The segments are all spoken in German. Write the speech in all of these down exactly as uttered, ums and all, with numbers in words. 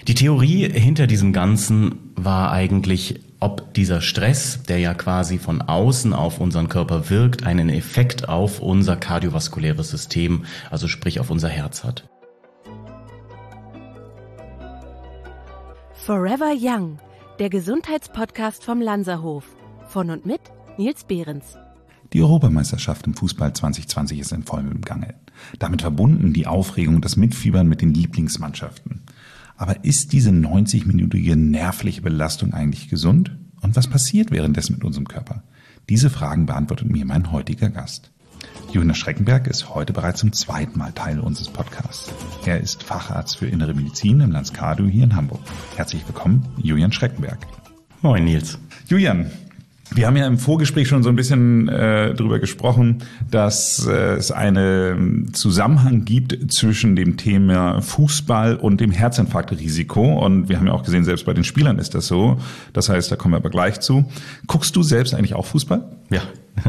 Die Theorie hinter diesem Ganzen war eigentlich, ob dieser Stress, der ja quasi von außen auf unseren Körper wirkt, einen Effekt auf unser kardiovaskuläres System, also sprich auf unser Herz hat. Forever Young, der Gesundheitspodcast vom Lanzerhof. Von und mit Nils Behrens. Die Europameisterschaft im Fußball zwanzig zwanzig ist in vollem Gange. Damit verbunden die Aufregung, das Mitfiebern mit den Lieblingsmannschaften. Aber ist diese neunzig-minütige nervliche Belastung eigentlich gesund? Und was passiert währenddessen mit unserem Körper? Diese Fragen beantwortet mir mein heutiger Gast. Julian Schreckenberg ist heute bereits zum zweiten Mal Teil unseres Podcasts. Er ist Facharzt für Innere Medizin im Lanz-Cardio hier in Hamburg. Herzlich willkommen, Julian Schreckenberg. Moin Nils. Julian, wir haben ja im Vorgespräch schon so ein bisschen äh, darüber gesprochen, dass äh, es einen Zusammenhang gibt zwischen dem Thema Fußball und dem Herzinfarktrisiko. Und wir haben ja auch gesehen, selbst bei den Spielern ist das so. Das heißt, da kommen wir aber gleich zu. Guckst du selbst eigentlich auch Fußball? Ja,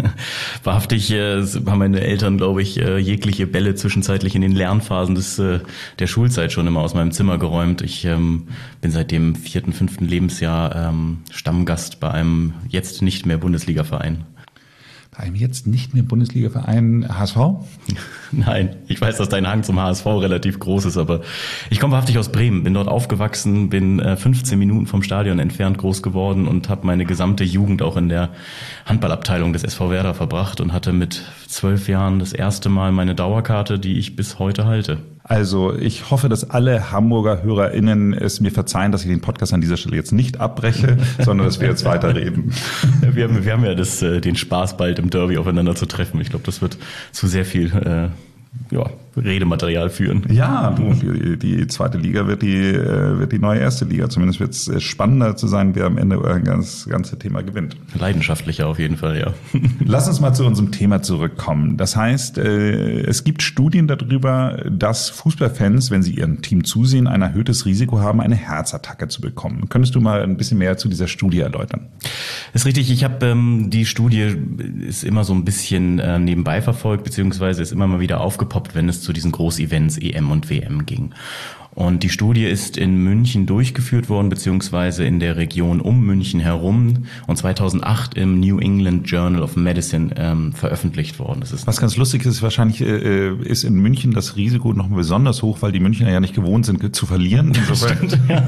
wahrhaftig äh, haben meine Eltern, glaube ich, äh, jegliche Bälle zwischenzeitlich in den Lernphasen des äh, der Schulzeit schon immer aus meinem Zimmer geräumt. Ich ähm, bin seit dem vierten, fünften Lebensjahr ähm, Stammgast bei einem jetzt nicht mehr Bundesliga-Verein. Bei einem jetzt nicht mehr Bundesliga-Verein H S V? Nein, ich weiß, dass dein Hang zum H S V relativ groß ist, aber ich komme wahrhaftig aus Bremen, bin dort aufgewachsen, bin äh, fünfzehn Minuten vom Stadion entfernt groß geworden und habe meine gesamte Jugend auch in der Handballabteilung des S V Werder verbracht und hatte mit zwölf Jahren das erste Mal meine Dauerkarte, die ich bis heute halte. Also ich hoffe, dass alle Hamburger HörerInnen es mir verzeihen, dass ich den Podcast an dieser Stelle jetzt nicht abbreche, sondern dass wir jetzt weiterreden. Wir haben, wir haben ja das, den Spaß, bald im Derby aufeinander zu treffen. Ich glaube, das wird zu sehr viel äh, ja, Redematerial führen. Ja, die, die zweite Liga wird die, wird die neue erste Liga. Zumindest wird es spannender zu sein, wer am Ende das ganze Thema gewinnt. Leidenschaftlicher auf jeden Fall, ja. Lass uns mal zu unserem Thema zurückkommen. Das heißt, es gibt Studien darüber, dass Fußballfans, wenn sie ihrem Team zusehen, ein erhöhtes Risiko haben, eine Herzattacke zu bekommen. Könntest du mal ein bisschen mehr zu dieser Studie erläutern? Das ist richtig. Ich habe ähm, die Studie ist immer so ein bisschen äh, nebenbei verfolgt, beziehungsweise ist immer mal wieder aufgepoppt, wenn es zu diesen Großevents E M und W M ging. Und die Studie ist in München durchgeführt worden, beziehungsweise in der Region um München herum und zweitausendacht im New England Journal of Medicine ähm, veröffentlicht worden. Das ist Was ganz lustig ist, wahrscheinlich äh, ist in München das Risiko noch besonders hoch, weil die Münchner ja nicht gewohnt sind zu verlieren. Stimmt, ja.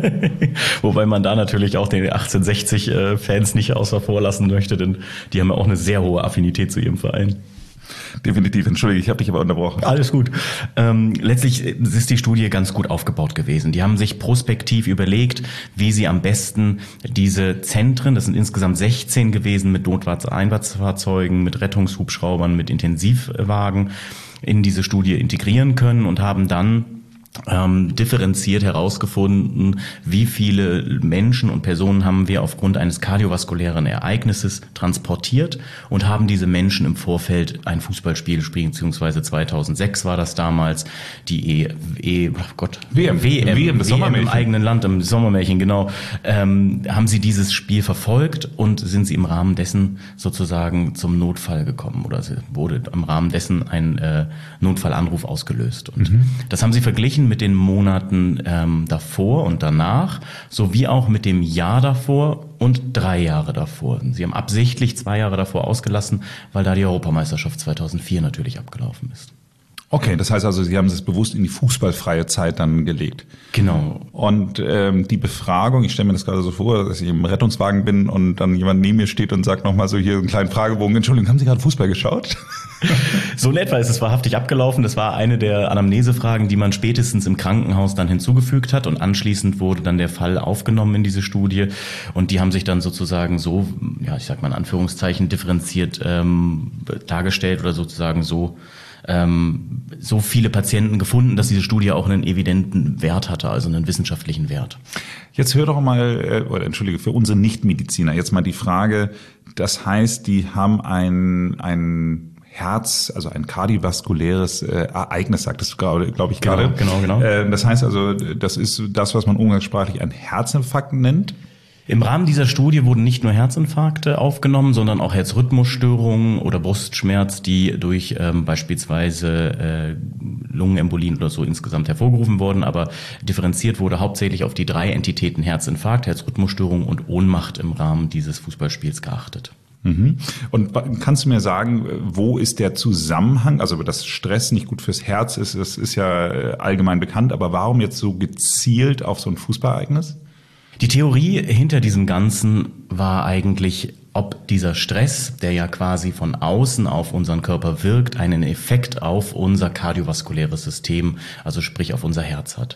Wobei man da natürlich auch den achtzehnhundertsechzig-Fans nicht außer vor lassen möchte, denn die haben ja auch eine sehr hohe Affinität zu ihrem Verein. Definitiv, entschuldige, ich habe dich aber unterbrochen. Alles gut. Ähm, letztlich ist die Studie ganz gut aufgebaut gewesen. Die haben sich prospektiv überlegt, wie sie am besten diese Zentren, das sind insgesamt sechzehn gewesen, mit Notfalleinsatzfahrzeugen, mit Rettungshubschraubern, mit Intensivwagen in diese Studie integrieren können und haben dann Ähm, differenziert herausgefunden, wie viele Menschen und Personen haben wir aufgrund eines kardiovaskulären Ereignisses transportiert und haben diese Menschen im Vorfeld ein Fußballspiel gespielt, beziehungsweise zweitausendsechs war das damals, die E, e oh Gott, W M, W M, W M, das W M Sommermärchen. im eigenen Land, im Sommermärchen, genau, ähm, haben sie dieses Spiel verfolgt und sind sie im Rahmen dessen sozusagen zum Notfall gekommen oder wurde im Rahmen dessen ein äh, Notfallanruf ausgelöst. Und mhm. das haben sie verglichen mit den Monaten ähm, davor und danach, sowie auch mit dem Jahr davor und drei Jahre davor. Sie haben absichtlich zwei Jahre davor ausgelassen, weil da die Europameisterschaft zweitausendvier natürlich abgelaufen ist. Okay, das heißt also, Sie haben es bewusst in die fußballfreie Zeit dann gelegt. Genau. Und ähm, die Befragung, ich stelle mir das gerade so vor, dass ich im Rettungswagen bin und dann jemand neben mir steht und sagt nochmal so hier einen kleinen Fragebogen, Entschuldigung, haben Sie gerade Fußball geschaut? So in etwa ist es wahrhaftig abgelaufen. Das war eine der Anamnesefragen, die man spätestens im Krankenhaus dann hinzugefügt hat und anschließend wurde dann der Fall aufgenommen in diese Studie und die haben sich dann sozusagen so, ja ich sag mal in Anführungszeichen, differenziert ähm, dargestellt oder sozusagen so ähm, so viele Patienten gefunden, dass diese Studie auch einen evidenten Wert hatte, also einen wissenschaftlichen Wert. Jetzt hör doch mal, oder entschuldige, für unsere Nichtmediziner jetzt mal die Frage, das heißt, die haben ein, ein Herz, also ein kardiovaskuläres äh, Ereignis, sagtest du gerade, glaube ich gerade. Genau, genau, genau. Äh, das heißt also, das ist das, was man umgangssprachlich einen Herzinfarkt nennt. Im Rahmen dieser Studie wurden nicht nur Herzinfarkte aufgenommen, sondern auch Herzrhythmusstörungen oder Brustschmerz, die durch ähm, beispielsweise äh, Lungenembolien oder so insgesamt hervorgerufen wurden, aber differenziert wurde hauptsächlich auf die drei Entitäten Herzinfarkt, Herzrhythmusstörung und Ohnmacht im Rahmen dieses Fußballspiels geachtet. Mhm. Und kannst du mir sagen, wo ist der Zusammenhang, also dass Stress nicht gut fürs Herz ist, das ist ja allgemein bekannt, aber warum jetzt so gezielt auf so ein Fußballereignis? Die Theorie hinter diesem Ganzen war eigentlich, ob dieser Stress, der ja quasi von außen auf unseren Körper wirkt, einen Effekt auf unser kardiovaskuläres System, also sprich auf unser Herz hat.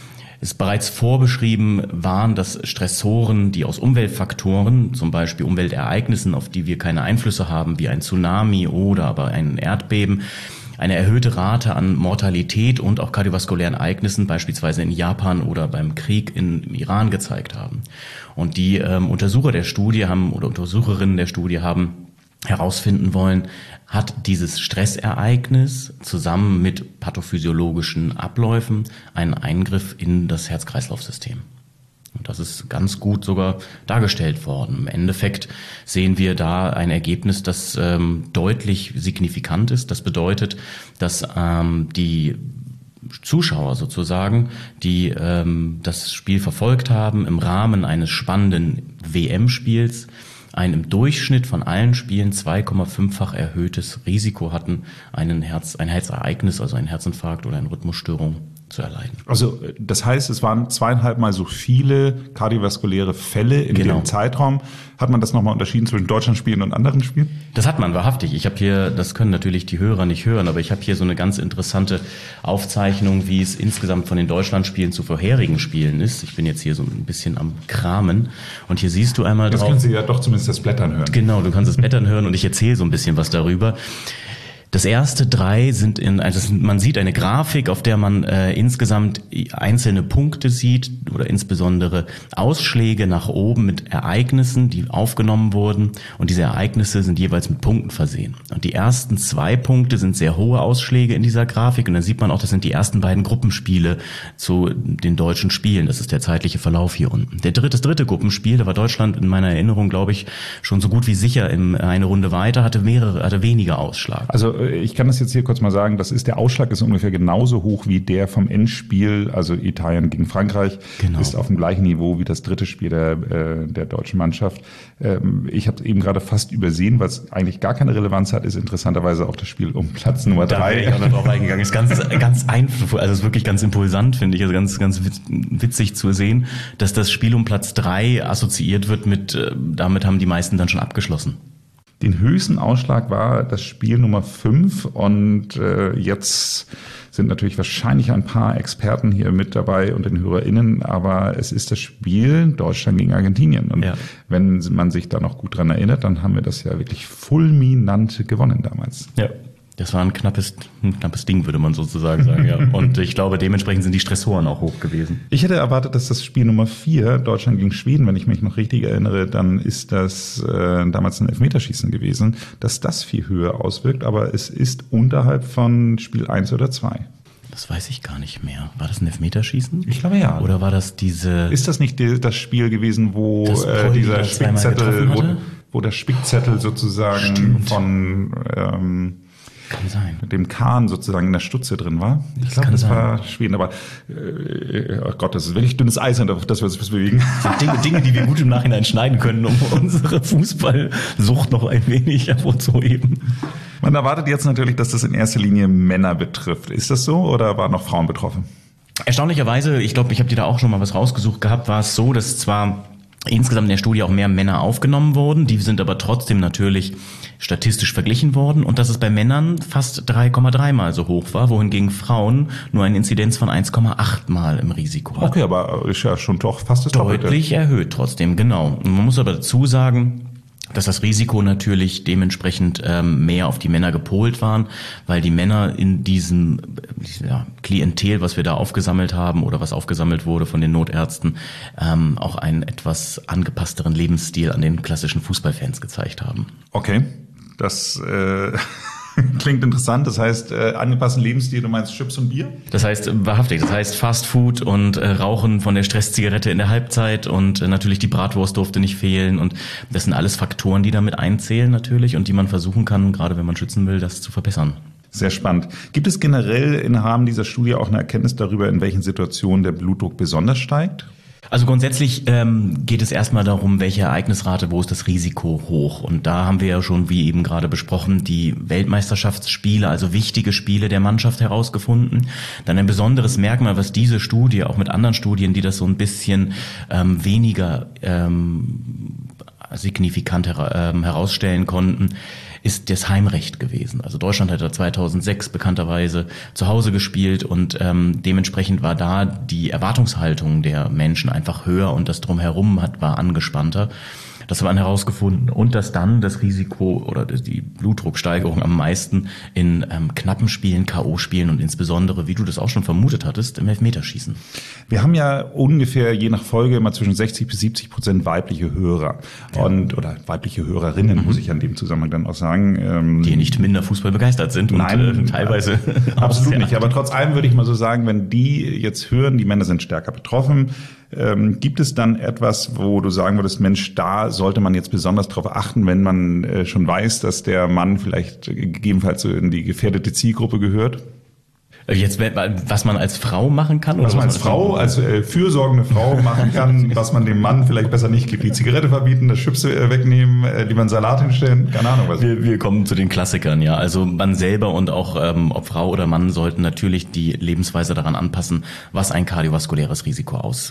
Es ist bereits vorbeschrieben waren, dass Stressoren, die aus Umweltfaktoren, zum Beispiel Umweltereignissen, auf die wir keine Einflüsse haben, wie ein Tsunami oder aber ein Erdbeben, eine erhöhte Rate an Mortalität und auch kardiovaskulären Ereignissen, beispielsweise in Japan oder beim Krieg im Iran, gezeigt haben. Und die ähm, Untersucher der Studie haben oder Untersucherinnen der Studie haben herausfinden wollen, hat dieses Stressereignis zusammen mit pathophysiologischen Abläufen einen Eingriff in das Herz-Kreislauf-System. Und das ist ganz gut sogar dargestellt worden. Im Endeffekt sehen wir da ein Ergebnis, das ähm, deutlich signifikant ist. Das bedeutet, dass ähm, die Zuschauer sozusagen, die ähm, das Spiel verfolgt haben, im Rahmen eines spannenden W M-Spiels ein im Durchschnitt von allen Spielen zwei Komma fünffach erhöhtes Risiko hatten, einen Herz, ein Herzereignis, also einen Herzinfarkt oder eine Rhythmusstörung zu erleiden. Also das heißt, es waren zweieinhalb Mal so viele kardiovaskuläre Fälle in genau. dem Zeitraum. Hat man das nochmal unterschieden zwischen Deutschlandspielen und anderen Spielen? Das hat man, wahrhaftig. Ich habe hier, das können natürlich die Hörer nicht hören, aber ich habe hier so eine ganz interessante Aufzeichnung, wie es insgesamt von den Deutschlandspielen zu vorherigen Spielen ist. Ich bin jetzt hier so ein bisschen am Kramen und hier siehst du einmal Jetzt drauf. Jetzt können Sie ja doch zumindest das Blättern hören. Genau, du kannst das Blättern hören und ich erzähle so ein bisschen was darüber. Das erste drei sind in, also man sieht eine Grafik, auf der man äh, insgesamt einzelne Punkte sieht oder insbesondere Ausschläge nach oben mit Ereignissen, die aufgenommen wurden, und diese Ereignisse sind jeweils mit Punkten versehen. Und die ersten zwei Punkte sind sehr hohe Ausschläge in dieser Grafik und dann sieht man auch, das sind die ersten beiden Gruppenspiele zu den deutschen Spielen. Das ist der zeitliche Verlauf hier unten. Der dritte, das dritte Gruppenspiel, da war Deutschland in meiner Erinnerung, glaube ich, schon so gut wie sicher in eine Runde weiter, hatte mehrere, hatte weniger Ausschlag. Also ich kann das jetzt hier kurz mal sagen, das ist der Ausschlag ist ungefähr genauso hoch wie der vom Endspiel, also Italien gegen Frankreich, genau. Ist auf dem gleichen Niveau wie das dritte Spiel der, äh, der deutschen Mannschaft. Ähm, ich habe es eben gerade fast übersehen, weil es eigentlich gar keine Relevanz hat, ist interessanterweise auch das Spiel um Platz Nummer da drei. Da bin ich auch noch drauf eingegangen. Ist ganz, ganz einfach, also ist wirklich ganz impulsant, finde ich, also ganz, ganz witzig zu sehen, dass das Spiel um Platz drei assoziiert wird mit, äh, damit haben die meisten dann schon abgeschlossen. Den höchsten Ausschlag war das Spiel Nummer fünf und äh, jetzt sind natürlich wahrscheinlich ein paar Experten hier mit dabei und den HörerInnen, aber es ist das Spiel Deutschland gegen Argentinien. Und ja. Wenn man sich da noch gut dran erinnert, dann haben wir das ja wirklich fulminant gewonnen damals. Ja. Das war ein knappes, ein knappes Ding, würde man sozusagen sagen, ja. Und ich glaube, dementsprechend sind die Stressoren auch hoch gewesen. Ich hätte erwartet, dass das Spiel Nummer vier, Deutschland gegen Schweden, wenn ich mich noch richtig erinnere, dann ist das äh, damals ein Elfmeterschießen gewesen, dass das viel höher auswirkt, aber es ist unterhalb von Spiel eins oder zwei. Das weiß ich gar nicht mehr. War das ein Elfmeterschießen? Ich glaube ja. Oder war das diese... Ist das nicht die, das Spiel gewesen, wo äh, dieser Spickzettel, wo, wo der Spickzettel sozusagen Stimmt. von... Ähm, Kann sein. Mit dem Kahn sozusagen in der Stutze drin war. Ich glaube, das sein. war Schweden. Aber äh, oh Gott, das ist wirklich dünnes Eis, auf das wir uns bewegen. Das sind Dinge, Dinge, die wir gut im Nachhinein schneiden können, um unsere Fußballsucht noch ein wenig hervorzuheben. Man erwartet jetzt natürlich, dass das in erster Linie Männer betrifft. Ist das so oder waren noch Frauen betroffen? Erstaunlicherweise, ich glaube, ich habe dir da auch schon mal was rausgesucht gehabt, war es so, dass zwar insgesamt in der Studie auch mehr Männer aufgenommen wurden, die sind aber trotzdem natürlich statistisch verglichen worden und dass es bei Männern fast drei Komma drei Mal so hoch war, wohingegen Frauen nur eine Inzidenz von eins Komma acht Mal im Risiko hatten. Okay, aber ist ja schon doch fast das Doppelte. Deutlich Doppelte. Erhöht trotzdem, genau. Und man muss aber dazu sagen, dass das Risiko natürlich dementsprechend ähm, mehr auf die Männer gepolt waren, weil die Männer in diesem ja, Klientel, was wir da aufgesammelt haben oder was aufgesammelt wurde von den Notärzten, ähm, auch einen etwas angepassteren Lebensstil an den klassischen Fußballfans gezeigt haben. Okay, das äh, Klingt interessant. Das heißt, äh, angepassten Lebensstil, du meinst Chips und Bier? Das heißt, wahrhaftig, das heißt Fast Food und äh, Rauchen von der Stresszigarette in der Halbzeit und äh, natürlich die Bratwurst durfte nicht fehlen und das sind alles Faktoren, die damit einzählen natürlich und die man versuchen kann, gerade wenn man schützen will, das zu verbessern. Sehr spannend. Gibt es generell im Rahmen dieser Studie auch eine Erkenntnis darüber, in welchen Situationen der Blutdruck besonders steigt? Also grundsätzlich ähm, geht es erstmal darum, welche Ereignisrate, wo ist das Risiko hoch. Und da haben wir ja schon, wie eben gerade besprochen, die Weltmeisterschaftsspiele, also wichtige Spiele der Mannschaft herausgefunden. Dann ein besonderes Merkmal, was diese Studie, auch mit anderen Studien, die das so ein bisschen ähm, weniger ähm, signifikant her- ähm, herausstellen konnten, ist das Heimrecht gewesen. Also Deutschland hat ja zweitausendsechs bekannterweise zu Hause gespielt und ähm, dementsprechend war da die Erwartungshaltung der Menschen einfach höher und das Drumherum hat, war angespannter. Das haben wir herausgefunden und dass dann das Risiko oder die Blutdrucksteigerung am meisten in ähm, knappen Spielen, K O-Spielen und insbesondere, wie du das auch schon vermutet hattest, im Elfmeterschießen. Wir haben ja ungefähr je nach Folge immer zwischen sechzig bis siebzig Prozent weibliche Hörer und oder weibliche Hörerinnen, mhm. muss ich an dem Zusammenhang dann auch sagen. Ähm, die nicht minder Fußball begeistert sind und nein, äh, teilweise absolut nicht. Aber trotz allem würde ich mal so sagen, wenn die jetzt hören, die Männer sind stärker betroffen, Ähm, gibt es dann etwas, wo du sagen würdest, Mensch, da sollte man jetzt besonders drauf achten, wenn man äh, schon weiß, dass der Mann vielleicht gegebenenfalls so in die gefährdete Zielgruppe gehört? Jetzt, was man als Frau machen kann? Was man als Frau, als äh, fürsorgende Frau machen kann, was man dem Mann vielleicht besser nicht gibt. Die Zigarette verbieten, das Chips äh, wegnehmen, äh, lieber einen Salat hinstellen, keine Ahnung was. Wir, wir kommen zu den Klassikern, ja. Also man selber und auch ähm, ob Frau oder Mann sollten natürlich die Lebensweise daran anpassen, was ein kardiovaskuläres Risiko aus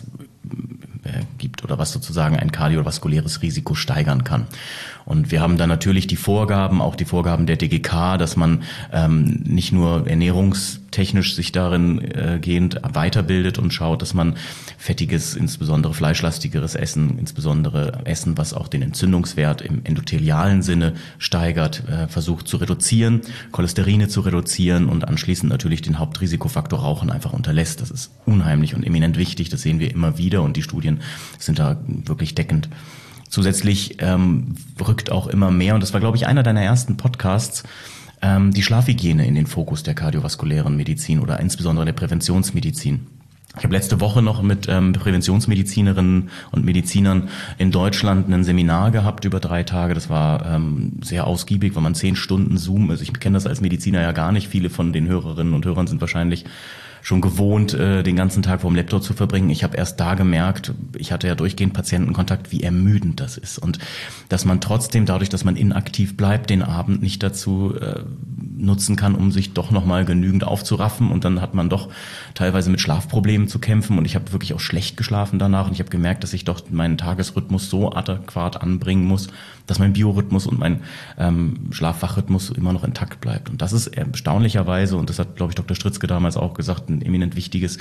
äh, gibt oder was sozusagen ein kardiovaskuläres Risiko steigern kann. Und wir haben dann natürlich die Vorgaben, auch die Vorgaben der D G K, dass man ähm, nicht nur ernährungstechnisch sich darin äh, gehend weiterbildet und schaut, dass man fettiges, insbesondere fleischlastigeres Essen, insbesondere Essen, was auch den Entzündungswert im endothelialen Sinne steigert, äh, versucht zu reduzieren, Cholesterine zu reduzieren und anschließend natürlich den Hauptrisikofaktor Rauchen einfach unterlässt. Das ist unheimlich und eminent wichtig, das sehen wir immer wieder und die Studien sind da wirklich deckend. Zusätzlich ähm, rückt auch immer mehr, und das war, glaube ich, einer deiner ersten Podcasts, ähm, die Schlafhygiene in den Fokus der kardiovaskulären Medizin oder insbesondere der Präventionsmedizin. Ich habe letzte Woche noch mit ähm, Präventionsmedizinerinnen und Medizinern in Deutschland ein Seminar gehabt über drei Tage. Das war ähm, sehr ausgiebig, weil man zehn Stunden Zoom, also ich kenne das als Mediziner ja gar nicht. Viele von den Hörerinnen und Hörern sind wahrscheinlich schon gewohnt, äh, den ganzen Tag vor dem Laptop zu verbringen. Ich habe erst da gemerkt, ich hatte ja durchgehend Patientenkontakt, wie ermüdend das ist. Und dass man trotzdem, dadurch, dass man inaktiv bleibt, den Abend nicht dazu äh, nutzen kann, um sich doch nochmal genügend aufzuraffen. Und dann hat man doch teilweise mit Schlafproblemen zu kämpfen. Und ich habe wirklich auch schlecht geschlafen danach. Und ich habe gemerkt, dass ich doch meinen Tagesrhythmus so adäquat anbringen muss, dass mein Biorhythmus und mein ähm, Schlaf-Wach-Rhythmus immer noch intakt bleibt. Und das ist erstaunlicherweise, und das hat, glaube ich, Doktor Stritzke damals auch gesagt, ein eminent wichtiges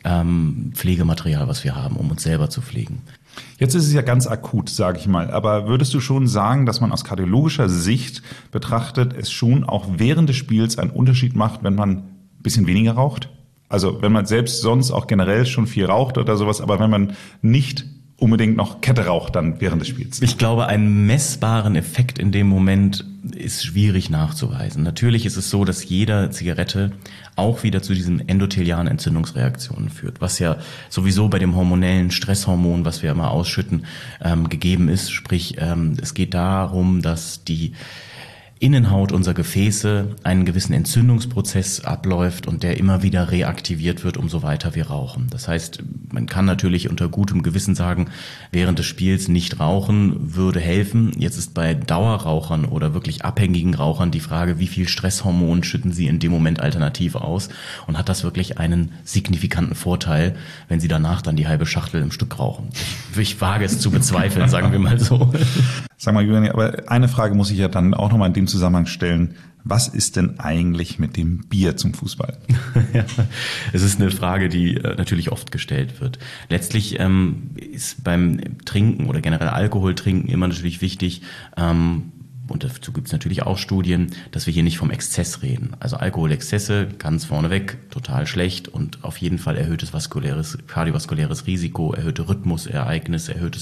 ähm, Pflegematerial, was wir haben, um uns selber zu pflegen. Jetzt ist es ja ganz akut, sage ich mal. Aber würdest du schon sagen, dass man aus kardiologischer Sicht betrachtet, es schon auch während des Spiels einen Unterschied macht, wenn man ein bisschen weniger raucht? Also wenn man selbst sonst auch generell schon viel raucht oder sowas, aber wenn man nicht unbedingt noch Kette raucht dann während des Spiels? Ich glaube, einen messbaren Effekt in dem Moment ist schwierig nachzuweisen. Natürlich ist es so, dass jede Zigarette auch wieder zu diesen endothelialen Entzündungsreaktionen führt, was ja sowieso bei dem hormonellen Stresshormon, was wir immer ausschütten, ähm, gegeben ist. Sprich, ähm, es geht darum, dass die Innenhaut unserer Gefäße einen gewissen Entzündungsprozess abläuft und der immer wieder reaktiviert wird, umso weiter wir rauchen. Das heißt, man kann natürlich unter gutem Gewissen sagen, während des Spiels nicht rauchen würde helfen. Jetzt ist bei Dauerrauchern oder wirklich abhängigen Rauchern die Frage, wie viel Stresshormon schütten sie in dem Moment alternativ aus und hat das wirklich einen signifikanten Vorteil, wenn sie danach dann die halbe Schachtel im Stück rauchen. Ich, ich wage es zu bezweifeln, sagen wir mal so. Sag mal, Julian, aber eine Frage muss ich ja dann auch nochmal in dem Zusammenhang stellen. Was ist denn eigentlich mit dem Bier zum Fußball? Ja, es ist eine Frage, die äh, natürlich oft gestellt wird. Letztlich ähm, ist beim Trinken oder generell Alkoholtrinken immer natürlich wichtig, ähm, und dazu gibt es natürlich auch Studien, dass wir hier nicht vom Exzess reden. Also Alkoholexzesse, ganz vorneweg, total schlecht und auf jeden Fall erhöhtes vaskuläres, kardiovaskuläres Risiko, erhöhte Rhythmusereignisse, erhöhtes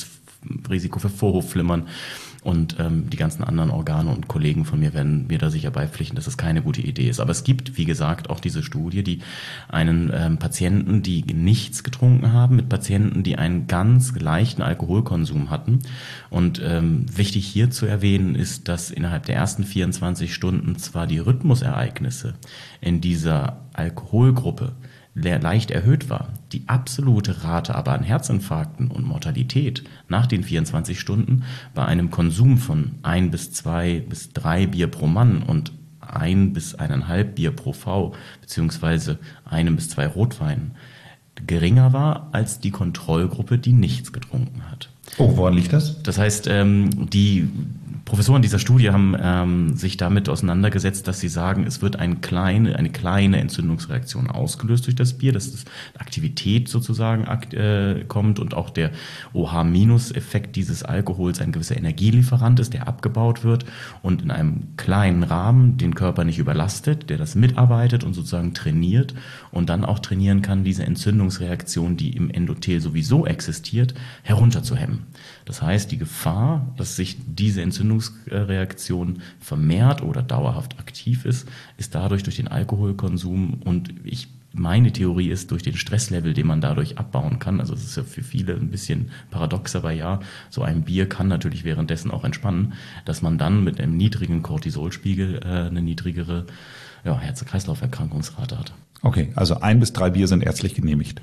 Risiko für Vorhofflimmern. Und ähm, die ganzen anderen Organe und Kollegen von mir werden mir da sicher beipflichten, dass es keine gute Idee ist. Aber es gibt, wie gesagt, auch diese Studie, die einen ähm, Patienten, die nichts getrunken haben, mit Patienten, die einen ganz leichten Alkoholkonsum hatten. Und ähm, wichtig hier zu erwähnen ist, dass innerhalb der ersten vierundzwanzig Stunden zwar die Rhythmusereignisse in dieser Alkoholgruppe leicht erhöht war, die absolute Rate aber an Herzinfarkten und Mortalität nach den vierundzwanzig Stunden bei einem Konsum von ein bis zwei bis drei Bier pro Mann und ein bis eineinhalb Bier pro Frau beziehungsweise einem bis zwei Rotweinen geringer war als die Kontrollgruppe, die nichts getrunken hat. Oh, woran liegt das? Das heißt, ähm, die Professoren dieser Studie haben ähm, sich damit auseinandergesetzt, dass sie sagen, es wird eine kleine, eine kleine Entzündungsreaktion ausgelöst durch das Bier, dass das Aktivität sozusagen äh, kommt und auch der O H-Effekt dieses Alkohols ein gewisser Energielieferant ist, der abgebaut wird und in einem kleinen Rahmen den Körper nicht überlastet, der das mitarbeitet und sozusagen trainiert und dann auch trainieren kann, diese Entzündungsreaktion, die im Endothel sowieso existiert, herunterzuhemmen. Das heißt, die Gefahr, dass sich diese Entzündungsreaktion vermehrt oder dauerhaft aktiv ist, ist dadurch durch den Alkoholkonsum und ich meine Theorie ist, durch den Stresslevel, den man dadurch abbauen kann, also es ist ja für viele ein bisschen paradox, aber ja, so ein Bier kann natürlich währenddessen auch entspannen, dass man dann mit einem niedrigen Cortisolspiegel äh, eine niedrigere ja, Herz-Kreislauf-Erkrankungsrate hat. Okay, also ein bis drei Bier sind ärztlich genehmigt.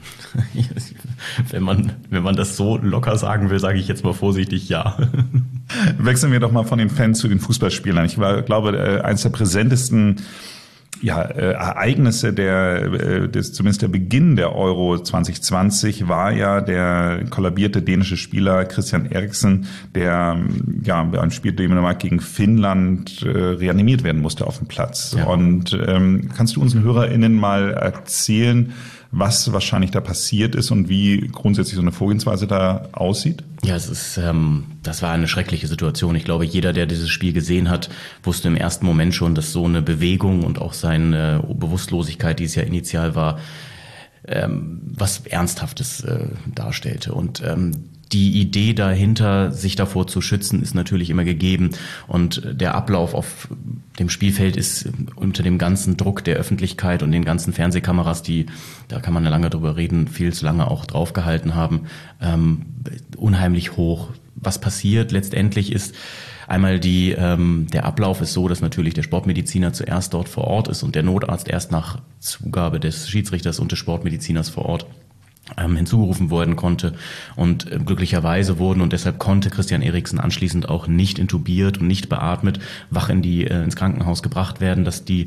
wenn man, wenn man das so locker sagen will, sage ich jetzt mal vorsichtig ja. Wechseln wir doch mal von den Fans zu den Fußballspielern. Ich war, glaube, eines der präsentesten ja, äh, Ereignisse der, äh, des, zumindest der Beginn der Euro zwanzig zwanzig war ja der kollabierte dänische Spieler Christian Eriksen, der ja beim Spiel Dänemark gegen Finnland äh, reanimiert werden musste auf dem Platz. Ja. Und ähm, kannst du unseren HörerInnen mal erzählen, was wahrscheinlich da passiert ist und wie grundsätzlich so eine Vorgehensweise da aussieht? Ja, es ist, ähm, das war eine schreckliche Situation. Ich glaube, jeder, der dieses Spiel gesehen hat, wusste im ersten Moment schon, dass so eine Bewegung und auch seine Bewusstlosigkeit, die es ja initial war, ähm, was Ernsthaftes äh, darstellte. Und ähm, die Idee dahinter, sich davor zu schützen, ist natürlich immer gegeben. Und der Ablauf auf dem Spielfeld ist unter dem ganzen Druck der Öffentlichkeit und den ganzen Fernsehkameras, die, da kann man ja lange drüber reden, viel zu lange auch draufgehalten haben, ähm, unheimlich hoch. Was passiert letztendlich ist, einmal die, ähm, der Ablauf ist so, dass natürlich der Sportmediziner zuerst dort vor Ort ist und der Notarzt erst nach Zugabe des Schiedsrichters und des Sportmediziners vor Ort ähm, hinzugerufen werden konnte. Und äh, glücklicherweise wurden, und deshalb konnte Christian Eriksen anschließend auch nicht intubiert und nicht beatmet, wach in die, äh, ins Krankenhaus gebracht werden, dass die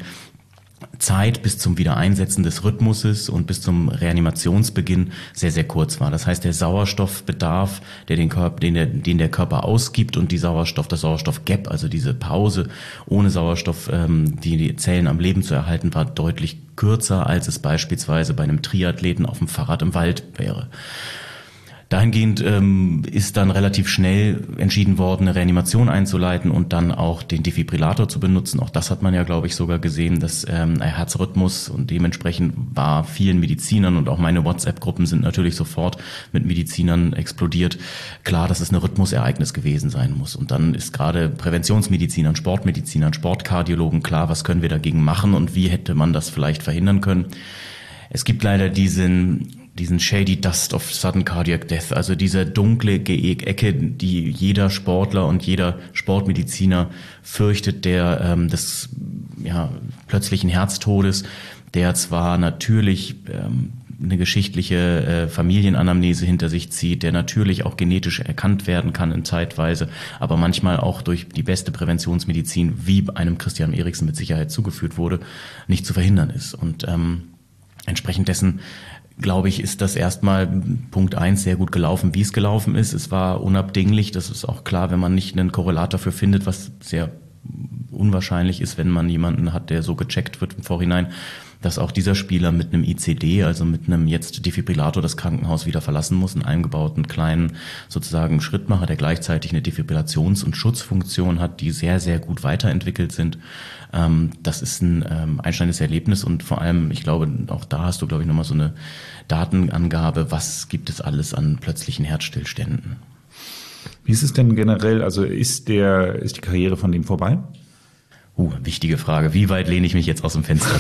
Zeit bis zum Wiedereinsetzen des Rhythmuses und bis zum Reanimationsbeginn sehr, sehr kurz war. Das heißt, der Sauerstoffbedarf, der den Körper, den der, den der Körper ausgibt und die Sauerstoff, das Sauerstoffgap, also diese Pause ohne Sauerstoff, ähm, die, die Zellen am Leben zu erhalten, war deutlich kürzer, als es beispielsweise bei einem Triathleten auf dem Fahrrad im Wald wäre. Dahingehend ähm, ist dann relativ schnell entschieden worden, eine Reanimation einzuleiten und dann auch den Defibrillator zu benutzen. Auch das hat man ja, glaube ich, sogar gesehen, dass ähm, ein Herzrhythmus und dementsprechend war vielen Medizinern und auch meine WhatsApp-Gruppen sind natürlich sofort mit Medizinern explodiert. Klar, dass es ein Rhythmusereignis gewesen sein muss. Und dann ist gerade Präventionsmedizinern, Sportmedizinern, Sportkardiologen klar, was können wir dagegen machen und wie hätte man das vielleicht verhindern können. Es gibt leider diesen diesen shady dust of sudden cardiac death, also diese dunkle Ecke, die jeder Sportler und jeder Sportmediziner fürchtet, der ähm, des ja, plötzlichen Herztodes, der zwar natürlich ähm, eine geschichtliche äh, Familienanamnese hinter sich zieht, der natürlich auch genetisch erkannt werden kann in Zeitweise, aber manchmal auch durch die beste Präventionsmedizin, wie einem Christian Eriksen mit Sicherheit zugeführt wurde, nicht zu verhindern ist. Und ähm, entsprechend dessen glaube ich, ist das erstmal Punkt eins sehr gut gelaufen, wie es gelaufen ist. Es war unabdinglich, das ist auch klar, wenn man nicht einen Korrelator dafür findet, was sehr unwahrscheinlich ist, wenn man jemanden hat, der so gecheckt wird im Vorhinein, dass auch dieser Spieler mit einem I C D, also mit einem jetzt Defibrillator, das Krankenhaus wieder verlassen muss, einen eingebauten kleinen sozusagen Schrittmacher, der gleichzeitig eine Defibrillations- und Schutzfunktion hat, die sehr, sehr gut weiterentwickelt sind. Das ist ein einschneidendes Erlebnis und vor allem, ich glaube, auch da hast du, glaube ich, nochmal so eine Datenangabe, was gibt es alles an plötzlichen Herzstillständen. Wie ist es denn generell, also ist der, ist die Karriere von dem vorbei? Uh, wichtige Frage. Wie weit lehne ich mich jetzt aus dem Fenster?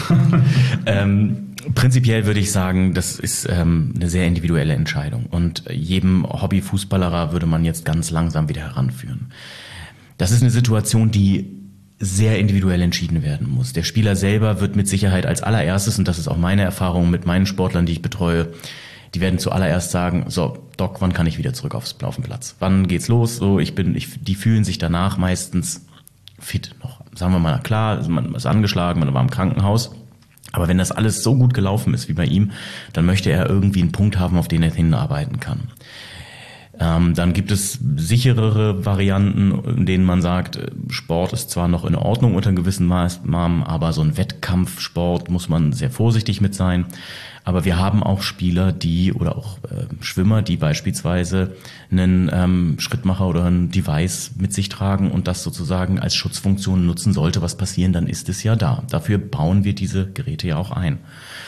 ähm, prinzipiell würde ich sagen, das ist ähm, eine sehr individuelle Entscheidung. Und jedem Hobbyfußballerer würde man jetzt ganz langsam wieder heranführen. Das ist eine Situation, die sehr individuell entschieden werden muss. Der Spieler selber wird mit Sicherheit als allererstes, und das ist auch meine Erfahrung mit meinen Sportlern, die ich betreue, die werden zuallererst sagen, so, Doc, wann kann ich wieder zurück aufs, auf den Platz? Wann geht's los? So, ich bin, ich, die fühlen sich danach meistens fit noch. Sagen wir mal, klar, man ist angeschlagen, man war im Krankenhaus. Aber wenn das alles so gut gelaufen ist wie bei ihm, dann möchte er irgendwie einen Punkt haben, auf den er hinarbeiten kann. Ähm, dann gibt es sicherere Varianten, in denen man sagt, Sport ist zwar noch in Ordnung unter gewissen Maßnahmen, aber so ein Wettkampfsport muss man sehr vorsichtig mit sein. Aber wir haben auch Spieler, die oder auch äh, Schwimmer, die beispielsweise einen ähm, Schrittmacher oder ein Device mit sich tragen und das sozusagen als Schutzfunktion nutzen sollte. Was passieren, dann ist es ja da. Dafür bauen wir diese Geräte ja auch ein.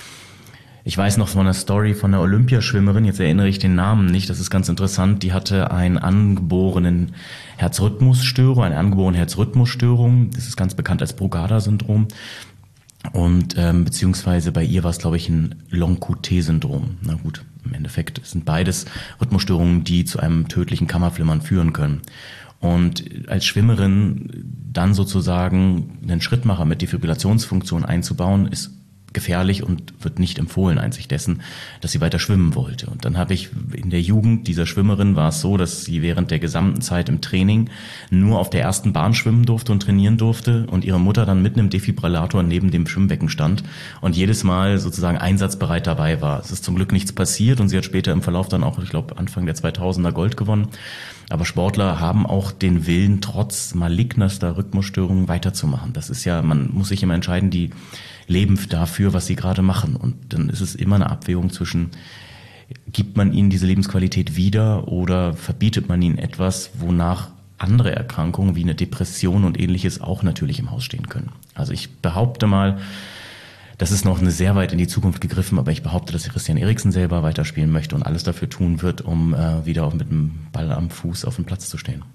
Ich weiß noch von einer Story von einer Olympiaschwimmerin, jetzt erinnere ich den Namen nicht, das ist ganz interessant, die hatte einen angeborenen Herzrhythmusstörung, eine angeborene Herzrhythmusstörung, das ist ganz bekannt als Brugada-Syndrom. Und ähm, beziehungsweise bei ihr war es, glaube ich, ein Long-Q T-Syndrom. Na gut, im Endeffekt sind beides Rhythmusstörungen, die zu einem tödlichen Kammerflimmern führen können. Und als Schwimmerin dann sozusagen einen Schrittmacher mit Defibrillationsfunktion einzubauen, ist gefährlich und wird nicht empfohlen, einzig dessen, dass sie weiter schwimmen wollte. Und dann habe ich in der Jugend dieser Schwimmerin war es so, dass sie während der gesamten Zeit im Training nur auf der ersten Bahn schwimmen durfte und trainieren durfte und ihre Mutter dann mit einem Defibrillator neben dem Schwimmbecken stand und jedes Mal sozusagen einsatzbereit dabei war. Es ist zum Glück nichts passiert und sie hat später im Verlauf dann auch, ich glaube, Anfang der zweitausender Gold gewonnen. Aber Sportler haben auch den Willen, trotz malignerster Rhythmusstörungen weiterzumachen. Das ist ja, man muss sich immer entscheiden, die leben dafür, was sie gerade machen. Und dann ist es immer eine Abwägung zwischen, gibt man ihnen diese Lebensqualität wieder oder verbietet man ihnen etwas, wonach andere Erkrankungen wie eine Depression und ähnliches auch natürlich im Haus stehen können. Also ich behaupte mal, das ist noch eine sehr weit in die Zukunft gegriffen, aber ich behaupte, dass Christian Eriksen selber weiterspielen möchte und alles dafür tun wird, um äh, wieder mit dem Ball am Fuß auf dem Platz zu stehen.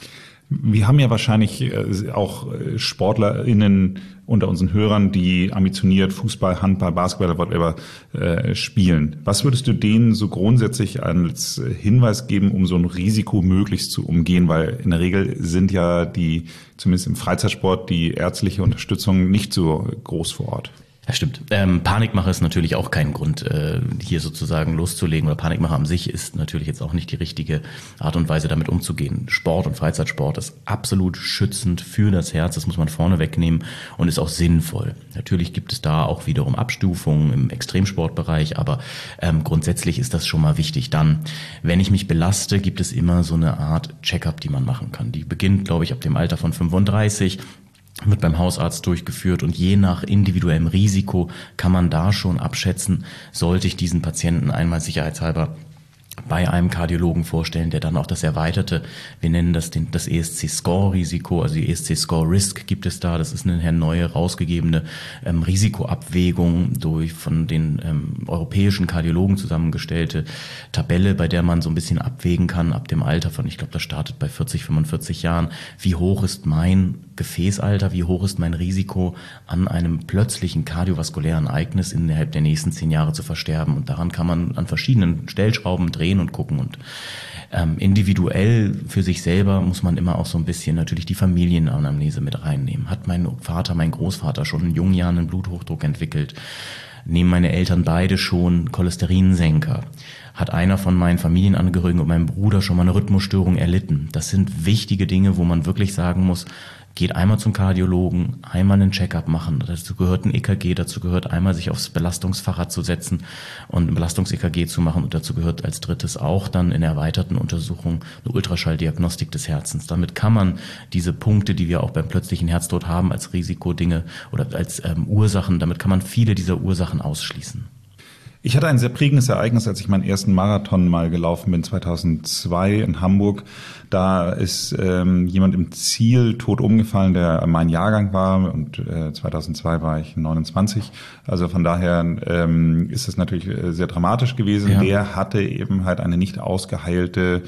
Wir haben ja wahrscheinlich auch SportlerInnen unter unseren Hörern, die ambitioniert Fußball, Handball, Basketball, whatever äh, spielen. Was würdest du denen so grundsätzlich als Hinweis geben, um so ein Risiko möglichst zu umgehen? Weil in der Regel sind ja die, zumindest im Freizeitsport, die ärztliche Unterstützung nicht so groß vor Ort. Ja, stimmt. Ähm, Panikmache ist natürlich auch kein Grund, äh, hier sozusagen loszulegen. Oder Panikmache an sich ist natürlich jetzt auch nicht die richtige Art und Weise, damit umzugehen. Sport und Freizeitsport ist absolut schützend für das Herz. Das muss man vorne wegnehmen und ist auch sinnvoll. Natürlich gibt es da auch wiederum Abstufungen im Extremsportbereich, aber ähm, grundsätzlich ist das schon mal wichtig. Dann, wenn ich mich belaste, gibt es immer so eine Art Check-up, die man machen kann. Die beginnt, glaube ich, ab dem Alter von fünfunddreißig. Wird beim Hausarzt durchgeführt und je nach individuellem Risiko kann man da schon abschätzen, sollte ich diesen Patienten einmal sicherheitshalber bei einem Kardiologen vorstellen, der dann auch das erweiterte, wir nennen das den, das E S C-Score-Risiko, also die E S C-Score-Risk gibt es da, das ist eine neue rausgegebene ähm, Risikoabwägung durch von den ähm, europäischen Kardiologen zusammengestellte Tabelle, bei der man so ein bisschen abwägen kann ab dem Alter von, ich glaube, das startet bei vierzig, fünfundvierzig Jahren, wie hoch ist mein Gefäßalter, wie hoch ist mein Risiko, an einem plötzlichen kardiovaskulären Ereignis innerhalb der nächsten zehn Jahre zu versterben. Und daran kann man an verschiedenen Stellschrauben drehen und gucken. Und ähm, individuell für sich selber muss man immer auch so ein bisschen natürlich die Familienanamnese mit reinnehmen. Hat mein Vater, mein Großvater schon in jungen Jahren einen Bluthochdruck entwickelt? Nehmen meine Eltern beide schon Cholesterinsenker? Hat einer von meinen Familienangehörigen und meinem Bruder schon mal eine Rhythmusstörung erlitten? Das sind wichtige Dinge, wo man wirklich sagen muss, geht einmal zum Kardiologen, einmal einen Check-up machen. Dazu gehört ein E K G, dazu gehört einmal sich aufs Belastungsfahrrad zu setzen und ein Belastungs-E K G zu machen. Und dazu gehört als drittes auch dann in erweiterten Untersuchungen eine Ultraschalldiagnostik des Herzens. Damit kann man diese Punkte, die wir auch beim plötzlichen Herztod haben, als Risikodinge oder als ähm, Ursachen, damit kann man viele dieser Ursachen ausschließen. Ich hatte ein sehr prägendes Ereignis, als ich meinen ersten Marathon mal gelaufen bin, zweitausendzwei in Hamburg. Da ist ähm, jemand im Ziel tot umgefallen, der mein Jahrgang war und äh, zweitausendzwei war ich neunundzwanzig. Also von daher ähm, ist es natürlich sehr dramatisch gewesen. Ja. Der hatte eben halt eine nicht ausgeheilte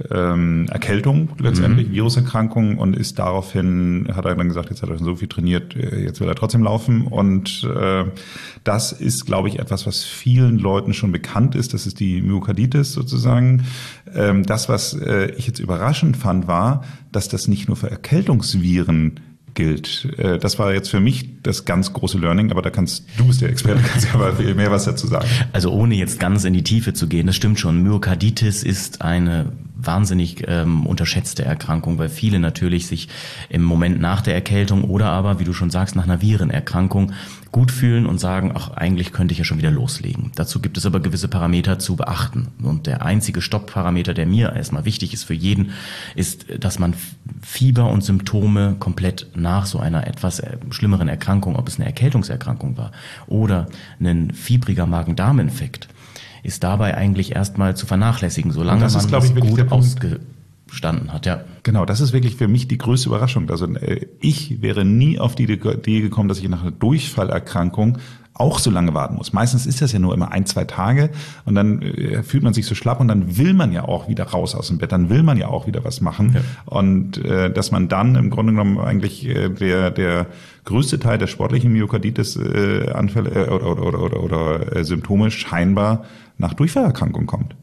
ähm, Erkältung letztendlich, mhm. Viruserkrankung, und ist daraufhin, hat er dann gesagt, jetzt hat er schon so viel trainiert, jetzt will er trotzdem laufen. Und äh, das ist, glaube ich, etwas, was vielen Leuten schon bekannt ist. Das ist die Myokarditis sozusagen. Ähm, das, was äh, ich jetzt überraschend fand, war, dass das nicht nur für Erkältungsviren gilt. Das war jetzt für mich das ganz große Learning, aber da kannst du, bist der Experte, kannst ja aber viel mehr was dazu sagen. Also ohne jetzt ganz in die Tiefe zu gehen, das stimmt schon. Myokarditis ist eine wahnsinnig ähm, unterschätzte Erkrankung, weil viele natürlich sich im Moment nach der Erkältung oder aber, wie du schon sagst, nach einer Virenerkrankung gut fühlen und sagen, ach, eigentlich könnte ich ja schon wieder loslegen. Dazu gibt es aber gewisse Parameter zu beachten. Und der einzige Stoppparameter, der mir erstmal wichtig ist für jeden, ist, dass man Fieber und Symptome komplett nach so einer etwas schlimmeren Erkrankung, ob es eine Erkältungserkrankung war oder ein fiebriger Magen-Darm-Infekt, ist dabei eigentlich erstmal zu vernachlässigen, solange das man ist, das ich, gut ausgestanden hat. Ja. Genau, das ist wirklich für mich die größte Überraschung. Also ich wäre nie auf die Idee gekommen, dass ich nach einer Durchfallerkrankung auch so lange warten muss. Meistens ist das ja nur immer ein, zwei Tage und dann äh, fühlt man sich so schlapp und dann will man ja auch wieder raus aus dem Bett, dann will man ja auch wieder was machen. Ja. Und äh, dass man dann im Grunde genommen eigentlich äh, der der größte Teil der sportlichen Myokarditis-Anfälle äh, oder, oder, oder, oder, oder äh, Symptome scheinbar nach Durchfallerkrankung kommt.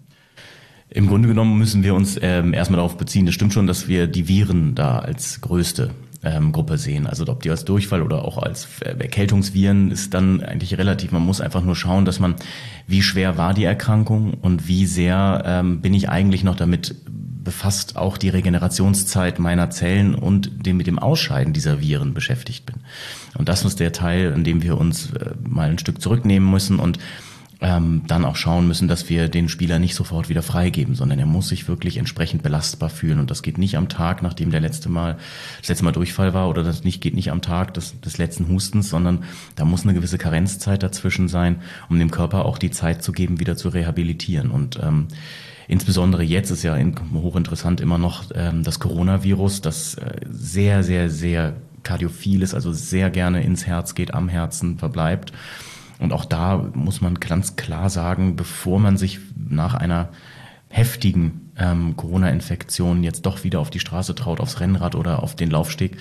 Im Grunde genommen müssen wir uns ähm, erstmal darauf beziehen, das stimmt schon, dass wir die Viren da als größte ähm, Gruppe sehen. Also ob die als Durchfall oder auch als Erkältungsviren ist dann eigentlich relativ. Man muss einfach nur schauen, dass man, wie schwer war die Erkrankung und wie sehr ähm, bin ich eigentlich noch damit befasst, auch die Regenerationszeit meiner Zellen und dem, mit dem Ausscheiden dieser Viren beschäftigt bin. Und das ist der Teil, in dem wir uns äh, mal ein Stück zurücknehmen müssen und Ähm, dann auch schauen müssen, dass wir den Spieler nicht sofort wieder freigeben, sondern er muss sich wirklich entsprechend belastbar fühlen. Und das geht nicht am Tag, nachdem der letzte Mal, das letzte Mal Durchfall war, oder das nicht, geht nicht am Tag des, des letzten Hustens, sondern da muss eine gewisse Karenzzeit dazwischen sein, um dem Körper auch die Zeit zu geben, wieder zu rehabilitieren. Und ähm, insbesondere jetzt ist ja in, hochinteressant immer noch ähm, das Coronavirus, das äh, sehr, sehr, sehr kardiophil ist, also sehr gerne ins Herz geht, am Herzen verbleibt. Und auch da muss man ganz klar sagen, bevor man sich nach einer heftigen ähm, Corona-Infektion jetzt doch wieder auf die Straße traut, aufs Rennrad oder auf den Laufsteg,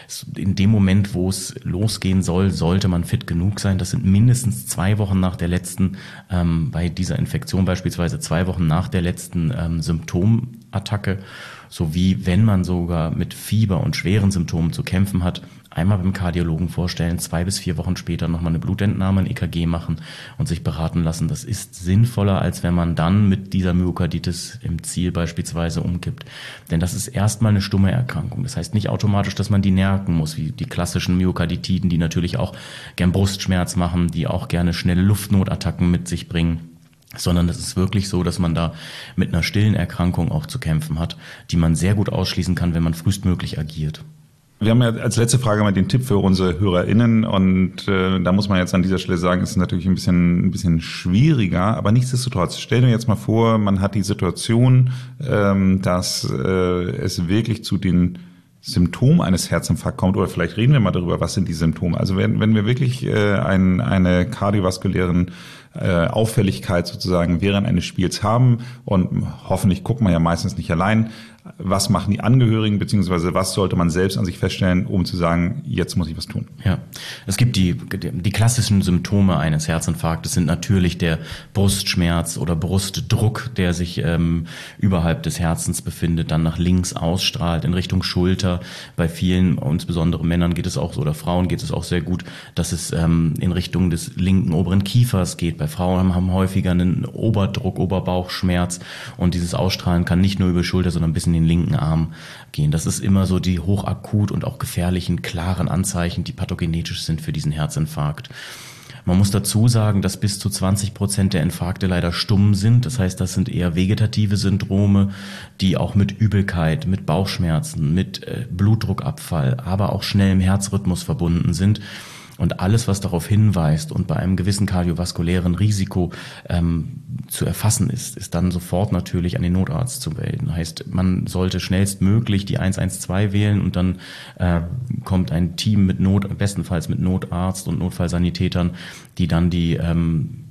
in dem Moment, wo es losgehen soll, sollte man fit genug sein. Das sind mindestens zwei Wochen nach der letzten, ähm, bei dieser Infektion beispielsweise zwei Wochen nach der letzten ähm, Symptomattacke, sowie wenn man sogar mit Fieber und schweren Symptomen zu kämpfen hat, einmal beim Kardiologen vorstellen, zwei bis vier Wochen später nochmal eine Blutentnahme, ein E K G machen und sich beraten lassen. Das ist sinnvoller, als wenn man dann mit dieser Myokarditis im Ziel beispielsweise umkippt. Denn das ist erstmal eine stumme Erkrankung. Das heißt nicht automatisch, dass man die nerken muss, wie die klassischen Myokarditiden, die natürlich auch gern Brustschmerz machen, die auch gerne schnelle Luftnotattacken mit sich bringen. Sondern es ist wirklich so, dass man da mit einer stillen Erkrankung auch zu kämpfen hat, die man sehr gut ausschließen kann, wenn man frühestmöglich agiert. Wir haben ja als letzte Frage mal den Tipp für unsere HörerInnen und äh, da muss man jetzt an dieser Stelle sagen, ist natürlich ein bisschen ein bisschen schwieriger, aber nichtsdestotrotz, stell dir jetzt mal vor, man hat die Situation, ähm, dass äh, es wirklich zu den Symptomen eines Herzinfarkts kommt, oder vielleicht reden wir mal darüber, was sind die Symptome. Also wenn, wenn wir wirklich äh, ein, eine kardiovaskulären äh, Auffälligkeit sozusagen während eines Spiels haben und hoffentlich guckt man ja meistens nicht allein, was machen die Angehörigen, beziehungsweise was sollte man selbst an sich feststellen, um zu sagen, jetzt muss ich was tun? Ja, es gibt die, die klassischen Symptome eines Herzinfarktes sind natürlich der Brustschmerz oder Brustdruck, der sich ähm, überhalb des Herzens befindet, dann nach links ausstrahlt in Richtung Schulter. Bei vielen, insbesondere Männern geht es auch so, oder Frauen geht es auch sehr gut, dass es ähm, in Richtung des linken oberen Kiefers geht. Bei Frauen haben häufiger einen Oberdruck, Oberbauchschmerz und dieses Ausstrahlen kann nicht nur über die Schulter, sondern bis in den linken Arm gehen. Das ist immer so die hochakut und auch gefährlichen, klaren Anzeichen, die pathogenetisch sind für diesen Herzinfarkt. Man muss dazu sagen, dass bis zu zwanzig Prozent der Infarkte leider stumm sind. Das heißt, das sind eher vegetative Syndrome, die auch mit Übelkeit, mit Bauchschmerzen, mit äh, Blutdruckabfall, aber auch schnellem Herzrhythmus verbunden sind. Und alles, was darauf hinweist und bei einem gewissen kardiovaskulären Risiko ähm, zu erfassen ist, ist dann sofort natürlich an den Notarzt zu melden. Heißt, man sollte schnellstmöglich die eins eins zwei wählen und dann äh, kommt ein Team mit Not, bestenfalls mit Notarzt und Notfallsanitätern, die dann die ähm,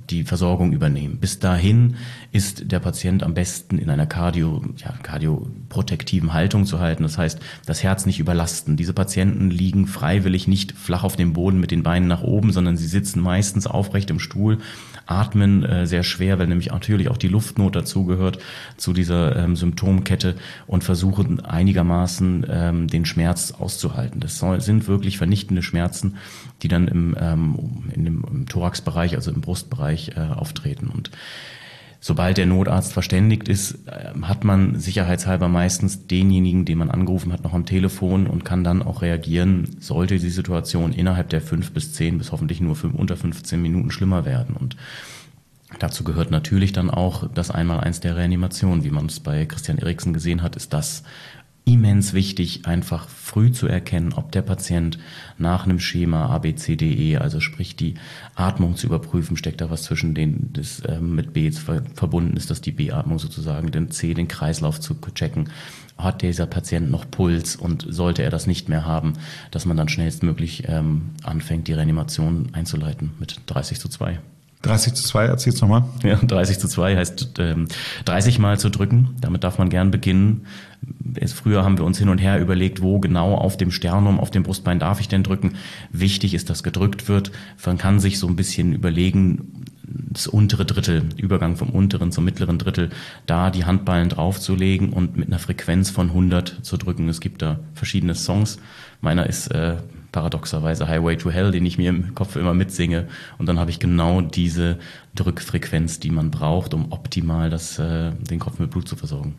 die Versorgung übernehmen. Bis dahin ist der Patient am besten in einer Cardio, ja, kardioprotektiven Haltung zu halten. Das heißt, das Herz nicht überlasten. Diese Patienten liegen freiwillig nicht flach auf dem Boden mit den Beinen nach oben, sondern sie sitzen meistens aufrecht im Stuhl, atmen äh, sehr schwer, weil nämlich natürlich auch die Luftnot dazugehört zu dieser ähm, Symptomkette und versuchen einigermaßen ähm, den Schmerz auszuhalten. Das soll, sind wirklich vernichtende Schmerzen, die dann im, ähm, in dem, im Thoraxbereich, also im Brustbereich äh, auftreten. Und sobald der Notarzt verständigt ist, hat man sicherheitshalber meistens denjenigen, den man angerufen hat, noch am Telefon und kann dann auch reagieren, sollte die Situation innerhalb der fünf bis zehn bis hoffentlich nur fünf, unter fünfzehn Minuten schlimmer werden. Und dazu gehört natürlich dann auch das Einmaleins der Reanimation. Wie man es bei Christian Eriksen gesehen hat, ist das immens wichtig, einfach früh zu erkennen, ob der Patient nach einem Schema A, B, C, D, E, also sprich die Atmung zu überprüfen, steckt da was zwischen denen, das äh, mit B ver- verbunden ist, dass die B-Atmung sozusagen, den C, den Kreislauf zu checken. Hat dieser Patient noch Puls und sollte er das nicht mehr haben, dass man dann schnellstmöglich ähm, anfängt, die Reanimation einzuleiten mit dreißig zu zwei. dreißig zu zwei, erzähl's nochmal. Ja, dreißig zu zwei heißt ähm, dreißig Mal zu drücken. Damit darf man gern beginnen. Jetzt früher haben wir uns hin und her überlegt, wo genau auf dem Sternum, auf dem Brustbein darf ich denn drücken. Wichtig ist, dass gedrückt wird. Man kann sich so ein bisschen überlegen, das untere Drittel, Übergang vom unteren zum mittleren Drittel, da die Handballen draufzulegen und mit einer Frequenz von hundert zu drücken. Es gibt da verschiedene Songs. Meiner ist äh, paradoxerweise Highway to Hell, den ich mir im Kopf immer mitsinge. Und dann habe ich genau diese Drückfrequenz, die man braucht, um optimal das, äh, den Kopf mit Blut zu versorgen.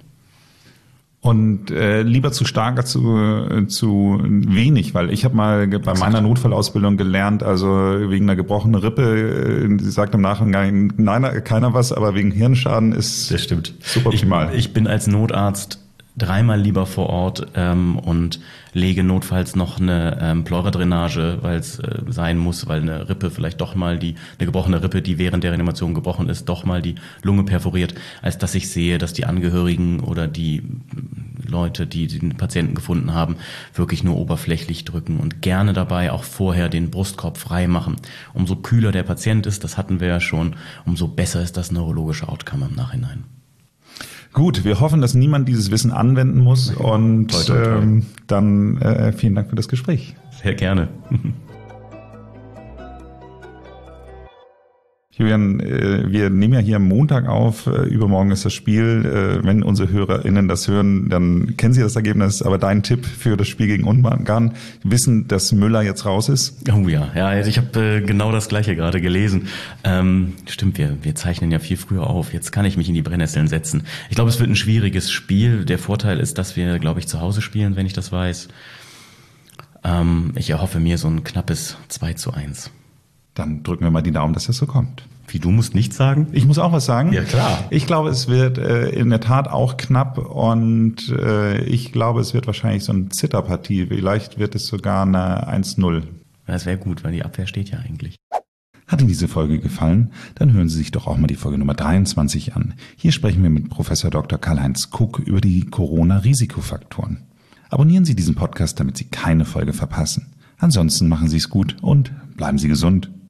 Und äh, lieber zu stark als zu, äh, zu wenig, weil ich habe mal bei meiner Notfallausbildung gelernt, also wegen einer gebrochenen Rippe, äh, sie sagt im Nachhinein nein, keiner was, aber wegen Hirnschaden ist das stimmt. Suboptimal. Ich, ich bin als Notarzt dreimal lieber vor Ort ähm, und lege notfalls noch eine ähm, Pleuradrainage, weil es äh, sein muss, weil eine Rippe vielleicht doch mal die, eine gebrochene Rippe, die während der Reanimation gebrochen ist, doch mal die Lunge perforiert, als dass ich sehe, dass die Angehörigen oder die Leute, die den Patienten gefunden haben, wirklich nur oberflächlich drücken und gerne dabei auch vorher den Brustkorb frei machen. Umso kühler der Patient ist, das hatten wir ja schon, umso besser ist das neurologische Outcome im Nachhinein. Gut, wir hoffen, dass niemand dieses Wissen anwenden muss und toi, toi, toi. Ähm, dann äh, vielen Dank für das Gespräch. Sehr gerne. Julian, äh, wir nehmen ja hier am Montag auf, äh, übermorgen ist das Spiel. Äh, wenn unsere HörerInnen das hören, dann kennen sie das Ergebnis. Aber dein Tipp für das Spiel gegen Ungarn, wissen, dass Müller jetzt raus ist? Oh ja, ja, ich habe äh, genau das Gleiche gerade gelesen. Ähm, stimmt, wir, wir zeichnen ja viel früher auf. Jetzt kann ich mich in die Brennnesseln setzen. Ich glaube, es wird ein schwieriges Spiel. Der Vorteil ist, dass wir, glaube ich, zu Hause spielen, wenn ich das weiß. Ähm, ich erhoffe mir so ein knappes zwei zu eins. Dann drücken wir mal die Daumen, dass das so kommt. Wie, du musst nichts sagen? Ich muss auch was sagen. Ja, klar. Ich glaube, es wird äh, in der Tat auch knapp und äh, ich glaube, es wird wahrscheinlich so eine Zitterpartie. Vielleicht wird es sogar eine eins null. Das wäre gut, weil die Abwehr steht ja eigentlich. Hat Ihnen diese Folge gefallen? Dann hören Sie sich doch auch mal die Folge Nummer dreiundzwanzig an. Hier sprechen wir mit Professor Doktor Karl-Heinz Kuck über die Corona-Risikofaktoren. Abonnieren Sie diesen Podcast, damit Sie keine Folge verpassen. Ansonsten machen Sie es gut und bleiben Sie gesund.